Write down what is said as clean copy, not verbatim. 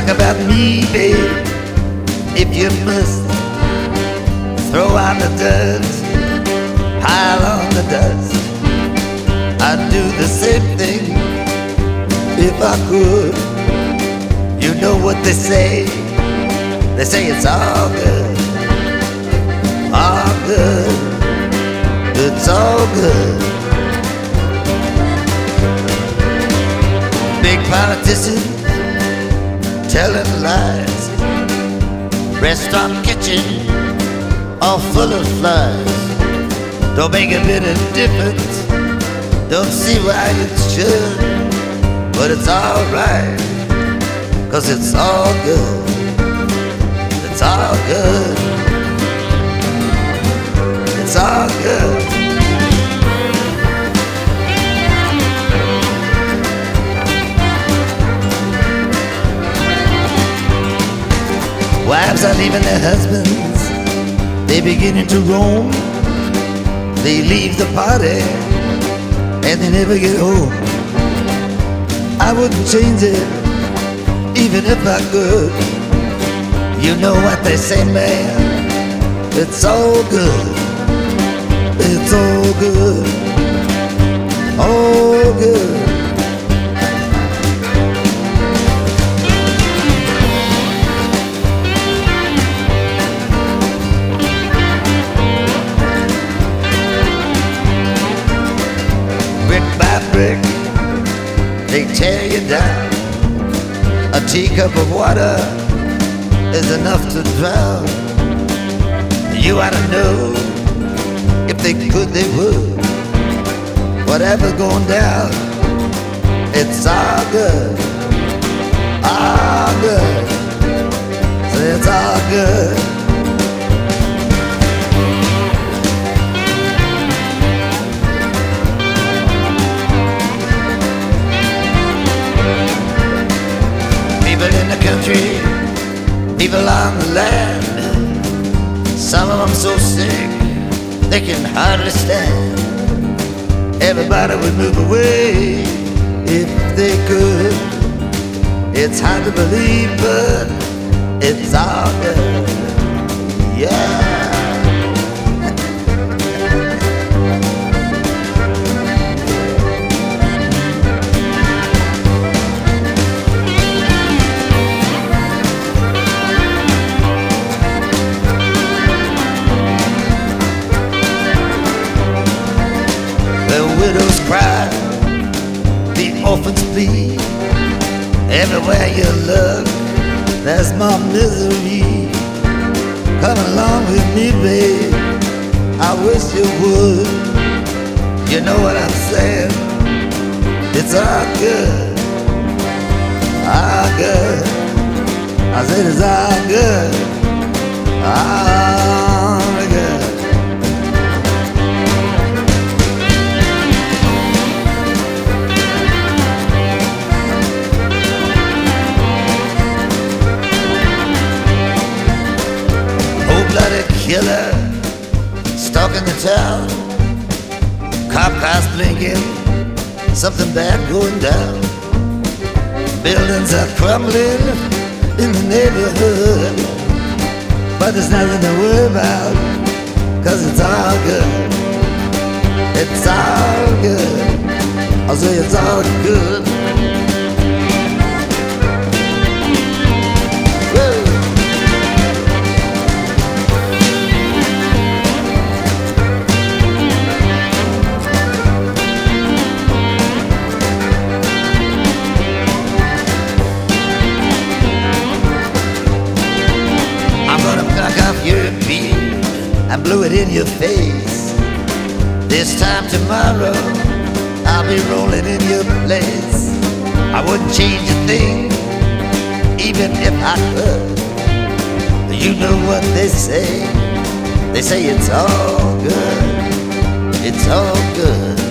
about me, babe, if you must. Throw on the dust, pile on the dust. I'd do the same thing if I could. You know what they say it's all good, all good, it's all good. Big politicians telling lies, restaurant kitchen all full of flies. Don't make a bit of difference, don't see why it should, but it's alright, 'cause it's all good, it's all good, it's all good. Wives are leaving their husbands, they beginning to roam. They leave the party and they never get home. I wouldn't change it even if I could. You know what they say, man, it's all good, it's all good, all good. They tear you down. A teacup of water is enough to drown. You ought to know, if they could, they would. Whatever's going down, it's all good, all good. So it's all good. People in the country, people on the land, some of them so sick they can hardly stand. Everybody would move away if they could. It's hard to believe, but it's all good, yeah. The widows cry, the orphans plead. Everywhere you look, there's more misery. Come along with me, babe, I wish you would. You know what I'm saying, it's all good, all good. I said it's all good, all good. Bloody killer stalking the town, cop cars blinking, something bad going down. Buildings are crumbling in the neighborhood, but there's nothing to worry about, 'cause it's all good, it's all good. I'll say it's all good. Your beard and blew it in your face. This time tomorrow I'll be rolling in your place. I wouldn't change a thing even if I could. You know what they say it's all good, it's all good.